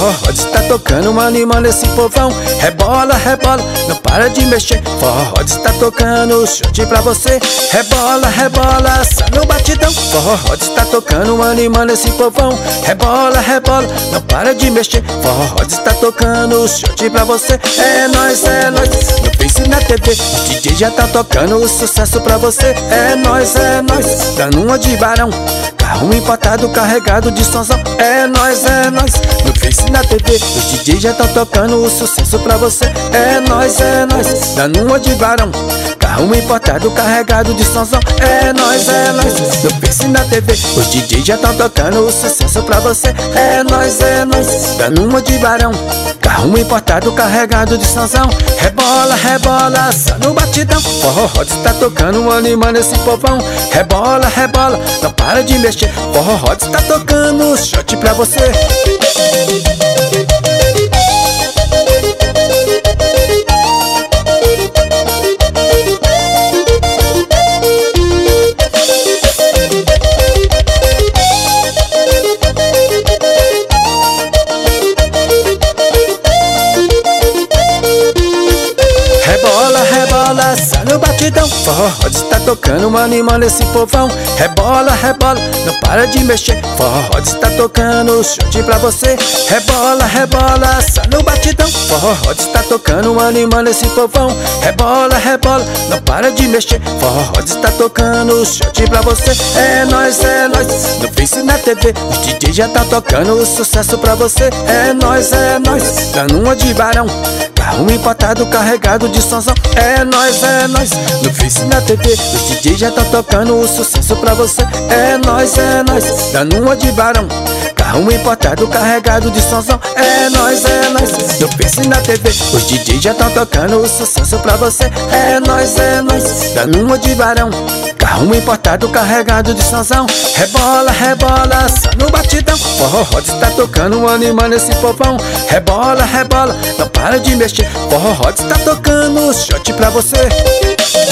Forró Rhodes tá tocando, animando esse povão. Rebola, rebola, não para de mexer. Forró Rhodes tá tocando, shot pra você. Rebola, rebola, sai no batidão. Forró Rhodes tá tocando, animando esse povão. Rebola, rebola, não para de mexer. Forró Rhodes tá tocando, shot pra você. É nóis, no Face e na TV, o DJ já tá tocando o sucesso pra você. É nóis, dando uma de barão. Carro importado, carregado de sonzão. É nóis, no Face e na TV, os DJ já tá tocando o sucesso pra você. É nóis, dando uma de barão. Carro importado, carregado de sonzão. É nóis, no Face e na TV, os DJ já tá tocando o sucesso pra você. É nóis, dando uma de barão. Carro importado, carregado de sonzão. Rebola, rebola, só no batidão. Forró Rhodes tá tocando, animando esse povão. Rebola, rebola, não para de mexer. Forró Rhodes tá tocando, shot pra você. Rebola, rebola, sai no batidão. Forró Rhodes tá tocando, animando esse povão. Rebola, rebola, não para de mexer. Forró Rhodes tá tocando, shot pra você. Rebola, rebola, sai no batidão. Forró Rhodes tá tocando, animando esse povão. Rebola, rebola, não para de mexer. Forró Rhodes tá tocando, shot pra você. É nóis, no Face e na TV, os DJ já tá tocando o sucesso pra você. É nóis, dando uma de barão. Carro importado, carregado de sonzão. É nóis, no Face e na TV, os DJ já tá tocando o sucesso pra você. É nóis, dando uma de barão. Carro importado, carregado de sonzão. É nóis, no Face e na TV, os DJ já tá tocando o sucesso pra você. É nóis, dando uma de barão. Carro importado, carregado de sonzão. Rebola, rebola, só no batidão. Forró Rhodes tá tocando, animando esse povão. Rebola, rebola, não para de mexer. Forró Rhodes tá tocando, shot pra você.